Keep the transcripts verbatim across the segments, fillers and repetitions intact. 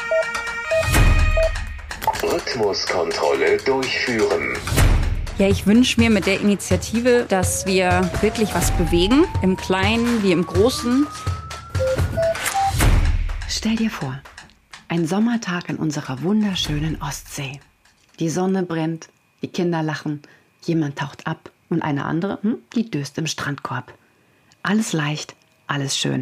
Rhythmuskontrolle durchführen. Ja, ich wünsche mir mit der Initiative, dass wir wirklich was bewegen, im Kleinen wie im Großen. Stell dir vor, ein Sommertag in unserer wunderschönen Ostsee. Die Sonne brennt, die Kinder lachen, jemand taucht ab und eine andere, hm, die döst im Strandkorb. Alles leicht, alles schön.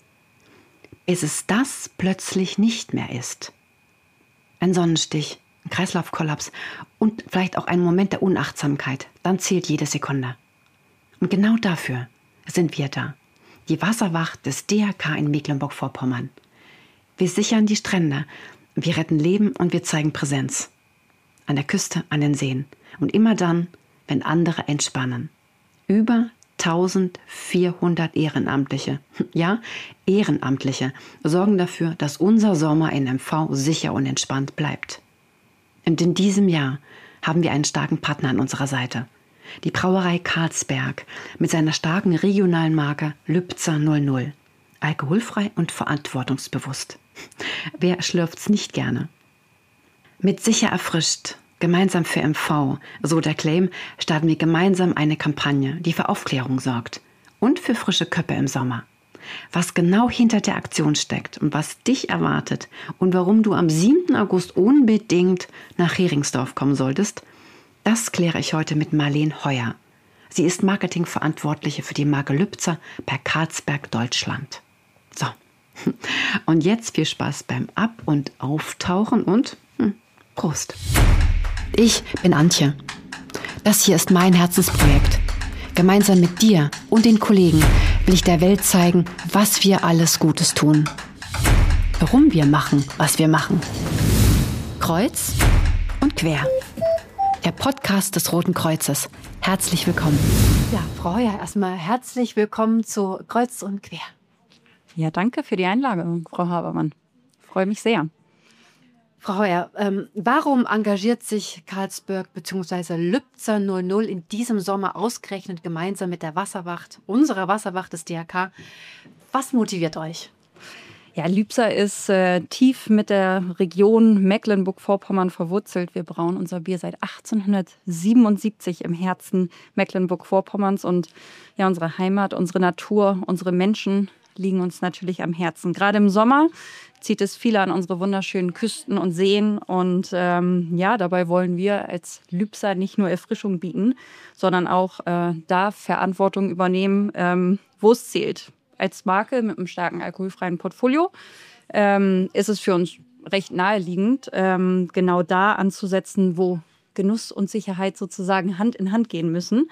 Bis es das plötzlich nicht mehr ist. Ein Sonnenstich, ein Kreislaufkollaps und vielleicht auch ein Moment der Unachtsamkeit. Dann zählt jede Sekunde. Und genau dafür sind wir da. Die Wasserwacht des D R K in Mecklenburg-Vorpommern. Wir sichern die Strände, wir retten Leben und wir zeigen Präsenz. An der Küste, an den Seen. Und immer dann, wenn andere entspannen. Über eintausendvierhundert Ehrenamtliche, ja, Ehrenamtliche, sorgen dafür, dass unser Sommer in M V sicher und entspannt bleibt. Und in diesem Jahr haben wir einen starken Partner an unserer Seite. Die Brauerei Carlsberg mit seiner starken regionalen Marke Lübzer null null. Alkoholfrei und verantwortungsbewusst. Wer schlürft's nicht gerne? Mit sicher erfrischt, gemeinsam für M V, so der Claim, starten wir gemeinsam eine Kampagne, die für Aufklärung sorgt und für frische Köpfe im Sommer. Was genau hinter der Aktion steckt und was dich erwartet und warum du am siebten August unbedingt nach Heringsdorf kommen solltest, das kläre ich heute mit Marleen Heuer. Sie ist Marketingverantwortliche für die Marke Lübzer bei Carlsberg Deutschland. So, und jetzt viel Spaß beim Ab- und Auftauchen und hm, Prost. Ich bin Antje. Das hier ist mein Herzensprojekt. Gemeinsam mit dir und den Kollegen will ich der Welt zeigen, was wir alles Gutes tun. Warum wir machen, was wir machen. Kreuz und quer. Der Podcast des Roten Kreuzes. Herzlich willkommen. Ja, Frau Heuer, erstmal herzlich willkommen zu Kreuz und quer. Ja, danke für die Einladung, Frau Habermann. Ich freue mich sehr. Frau Heuer, ähm, warum engagiert sich Carlsberg bzw. Lübzer null null in diesem Sommer ausgerechnet gemeinsam mit der Wasserwacht, unserer Wasserwacht des D R K? Was motiviert euch? Ja, Lübzer ist äh, tief mit der Region Mecklenburg-Vorpommern verwurzelt. Wir brauen unser Bier seit achtzehnhundertsiebenundsiebzig im Herzen Mecklenburg-Vorpommerns. Und ja, unsere Heimat, unsere Natur, unsere Menschen liegen uns natürlich am Herzen. Gerade im Sommer zieht es viele an unsere wunderschönen Küsten und Seen. Und ähm, ja, dabei wollen wir als Lübzer nicht nur Erfrischung bieten, sondern auch äh, da Verantwortung übernehmen, ähm, wo es zählt. Als Marke mit einem starken alkoholfreien Portfolio ähm, ist es für uns recht naheliegend, ähm, genau da anzusetzen, wo Genuss und Sicherheit sozusagen Hand in Hand gehen müssen.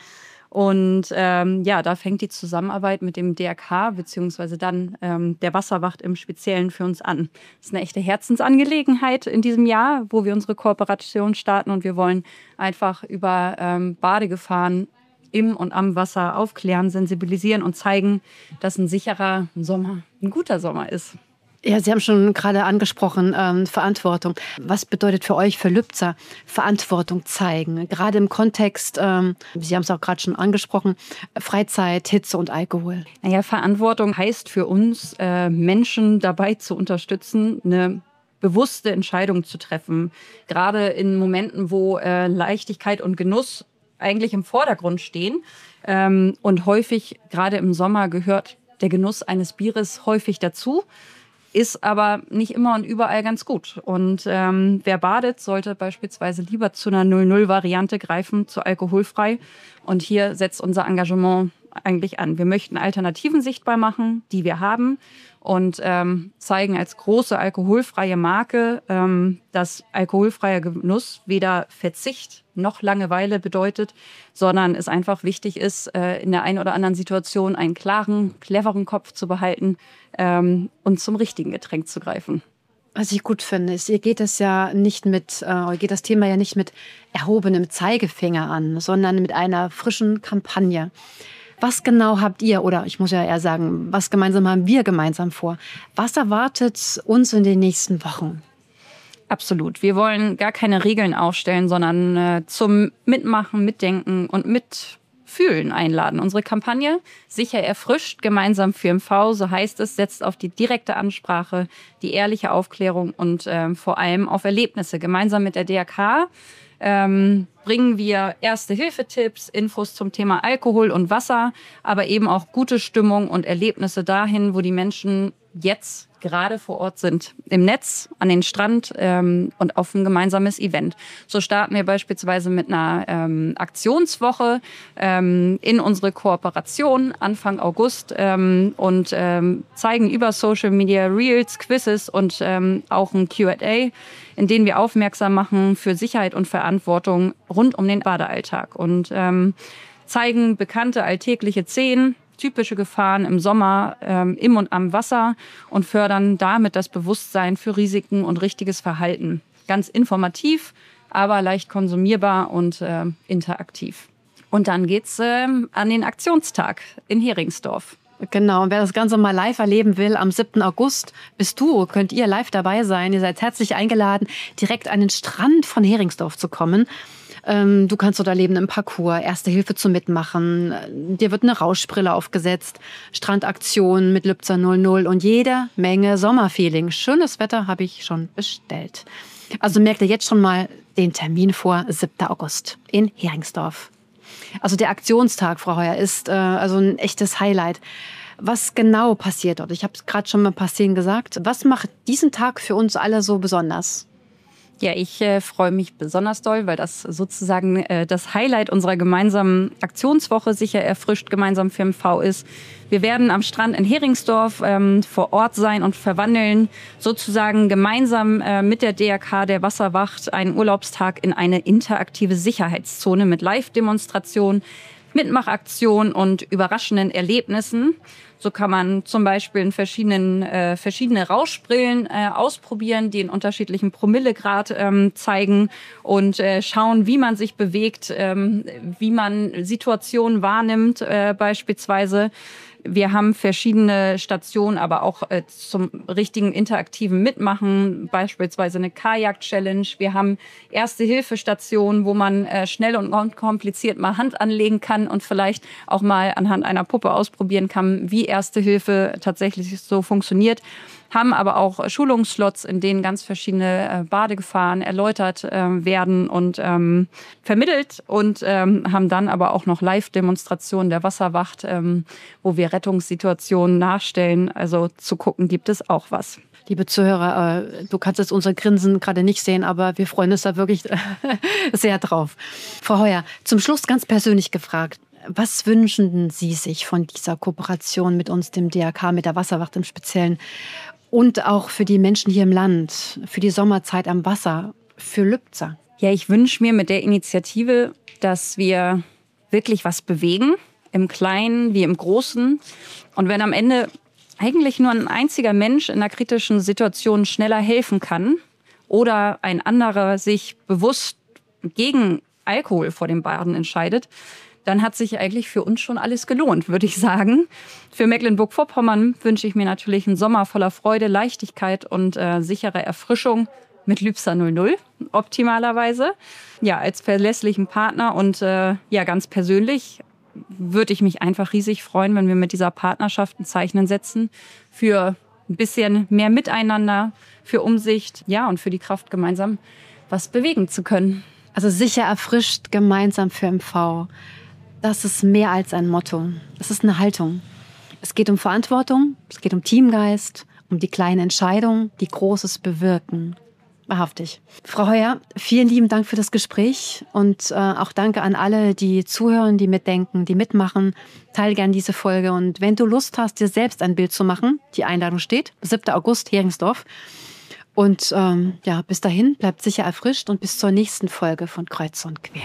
Und ähm, ja, da fängt die Zusammenarbeit mit dem D R K beziehungsweise dann ähm, der Wasserwacht im Speziellen für uns an. Das ist eine echte Herzensangelegenheit in diesem Jahr, wo wir unsere Kooperation starten. Und wir wollen einfach über ähm, Badegefahren im und am Wasser aufklären, sensibilisieren und zeigen, dass ein sicherer Sommer ein guter Sommer ist. Ja, Sie haben schon gerade angesprochen, ähm, Verantwortung. Was bedeutet für euch, für Lübzer, Verantwortung zeigen? Gerade im Kontext, ähm, Sie haben es auch gerade schon angesprochen, Freizeit, Hitze und Alkohol. Naja, Verantwortung heißt für uns, äh, Menschen dabei zu unterstützen, eine bewusste Entscheidung zu treffen. Gerade in Momenten, wo äh, Leichtigkeit und Genuss eigentlich im Vordergrund stehen. Ähm, und häufig, gerade im Sommer, gehört der Genuss eines Bieres häufig dazu. Ist aber nicht immer und überall ganz gut. Und ähm, wer badet, sollte beispielsweise lieber zu einer null null Variante greifen, zu alkoholfrei. Und hier setzt unser Engagement eigentlich an. Wir möchten Alternativen sichtbar machen, die wir haben. Und ähm, zeigen als große alkoholfreie Marke, ähm, dass alkoholfreier Genuss weder Verzicht noch Langeweile bedeutet, sondern es einfach wichtig ist, äh, in der einen oder anderen Situation einen klaren, cleveren Kopf zu behalten ähm, und zum richtigen Getränk zu greifen. Was ich gut finde, ist, ihr geht das ja nicht mit, äh, ihr geht das Thema ja nicht mit erhobenem Zeigefinger an, sondern mit einer frischen Kampagne. Was genau habt ihr, oder ich muss ja eher sagen, was gemeinsam haben wir gemeinsam vor? Was erwartet uns in den nächsten Wochen? Absolut. Wir wollen gar keine Regeln aufstellen, sondern äh, zum Mitmachen, Mitdenken und Fühlen einladen. Unsere Kampagne Sicher erfrischt, gemeinsam für M V, so heißt es, setzt auf die direkte Ansprache, die ehrliche Aufklärung und ähm, vor allem auf Erlebnisse. Gemeinsam mit der D R K ähm, bringen wir Erste-Hilfe-Tipps, Infos zum Thema Alkohol und Wasser, aber eben auch gute Stimmung und Erlebnisse dahin, wo die Menschen jetzt gerade vor Ort sind. Im Netz, an den Strand ähm, und auf ein gemeinsames Event. So starten wir beispielsweise mit einer ähm, Aktionswoche ähm, in unsere Kooperation Anfang August ähm, und ähm, zeigen über Social Media Reels, Quizzes und ähm, auch ein Q and A, in denen wir aufmerksam machen für Sicherheit und Verantwortung rund um den Badealltag und ähm, zeigen bekannte alltägliche Szenen, typische Gefahren im Sommer ähm, im und am Wasser und fördern damit das Bewusstsein für Risiken und richtiges Verhalten. Ganz informativ, aber leicht konsumierbar und äh, interaktiv. Und dann geht's äh, an den Aktionstag in Heringsdorf. Genau, und wer das Ganze mal live erleben will, am siebten August bist du, könnt ihr live dabei sein. Ihr seid herzlich eingeladen, direkt an den Strand von Heringsdorf zu kommen. Ähm, du kannst dort erleben im Parcours, Erste Hilfe zum Mitmachen. Dir wird eine Rauschbrille aufgesetzt, Strandaktion mit Lübzer null null und jede Menge Sommerfeeling. Schönes Wetter habe ich schon bestellt. Also merkt ihr jetzt schon mal den Termin vor, siebter August in Heringsdorf. Also der Aktionstag, Frau Heuer, ist äh, also ein echtes Highlight. Was genau passiert dort? Ich habe es gerade schon mal ein paar Szenen gesagt. Was macht diesen Tag für uns alle so besonders? Ja, ich äh, freue mich besonders doll, weil das sozusagen äh, das Highlight unserer gemeinsamen Aktionswoche Sicher erfrischt, gemeinsam für M V ist. Wir werden am Strand in Heringsdorf ähm, vor Ort sein und verwandeln sozusagen gemeinsam äh, mit der D R K, der Wasserwacht, einen Urlaubstag in eine interaktive Sicherheitszone mit Live-Demonstration, Mitmachaktion und überraschenden Erlebnissen. So kann man zum Beispiel in verschiedenen, äh, verschiedene Rauschbrillen äh, ausprobieren, die in unterschiedlichen Promillegrad ähm, zeigen und äh, schauen, wie man sich bewegt, ähm, wie man Situationen wahrnimmt äh, beispielsweise. Wir haben verschiedene Stationen, aber auch äh, zum richtigen interaktiven Mitmachen, beispielsweise eine Kajak-Challenge. Wir haben Erste-Hilfe-Stationen, wo man äh, schnell und unkompliziert mal Hand anlegen kann und vielleicht auch mal anhand einer Puppe ausprobieren kann, wie Erste Hilfe tatsächlich so funktioniert. Haben aber auch Schulungsslots, in denen ganz verschiedene Badegefahren erläutert äh, werden und ähm, vermittelt und ähm, haben dann aber auch noch Live-Demonstrationen der Wasserwacht, ähm, wo wir Rettungssituationen nachstellen. Also zu gucken gibt es auch was. Liebe Zuhörer, du kannst jetzt unser Grinsen gerade nicht sehen, aber wir freuen uns da wirklich sehr drauf. Frau Heuer, zum Schluss ganz persönlich gefragt. Was wünschen Sie sich von dieser Kooperation mit uns, dem D R K, mit der Wasserwacht im Speziellen und auch für die Menschen hier im Land, für die Sommerzeit am Wasser, für Lübzer? Ja, ich wünsche mir mit der Initiative, dass wir wirklich was bewegen, im Kleinen wie im Großen. Und wenn am Ende eigentlich nur ein einziger Mensch in einer kritischen Situation schneller helfen kann oder ein anderer sich bewusst gegen Alkohol vor dem Baden entscheidet, dann hat sich eigentlich für uns schon alles gelohnt, würde ich sagen. Für Mecklenburg-Vorpommern wünsche ich mir natürlich einen Sommer voller Freude, Leichtigkeit und äh, sichere Erfrischung mit Lübzer null null, optimalerweise. Ja, als verlässlichen Partner und äh, ja, ganz persönlich würde ich mich einfach riesig freuen, wenn wir mit dieser Partnerschaft ein Zeichen setzen für ein bisschen mehr Miteinander, für Umsicht, ja, und für die Kraft, gemeinsam was bewegen zu können. Also sicher erfrischt, gemeinsam für M V. Das ist mehr als ein Motto. Das ist eine Haltung. Es geht um Verantwortung, es geht um Teamgeist, um die kleinen Entscheidungen, die Großes bewirken. Wahrhaftig. Frau Heuer, vielen lieben Dank für das Gespräch und äh, auch danke an alle, die zuhören, die mitdenken, die mitmachen. Teil gern diese Folge und wenn du Lust hast, dir selbst ein Bild zu machen, die Einladung steht, siebter August, Heringsdorf. Und ähm, ja, bis dahin, bleibt sicher erfrischt und bis zur nächsten Folge von Kreuz und Quer.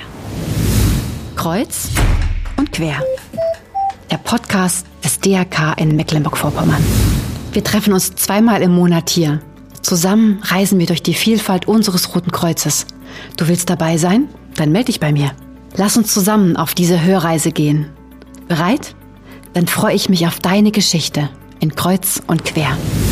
Kreuz und Quer. Der Podcast des D R K in Mecklenburg-Vorpommern. Wir treffen uns zweimal im Monat hier. Zusammen reisen wir durch die Vielfalt unseres Roten Kreuzes. Du willst dabei sein? Dann melde dich bei mir. Lass uns zusammen auf diese Hörreise gehen. Bereit? Dann freue ich mich auf deine Geschichte in Kreuz und Quer.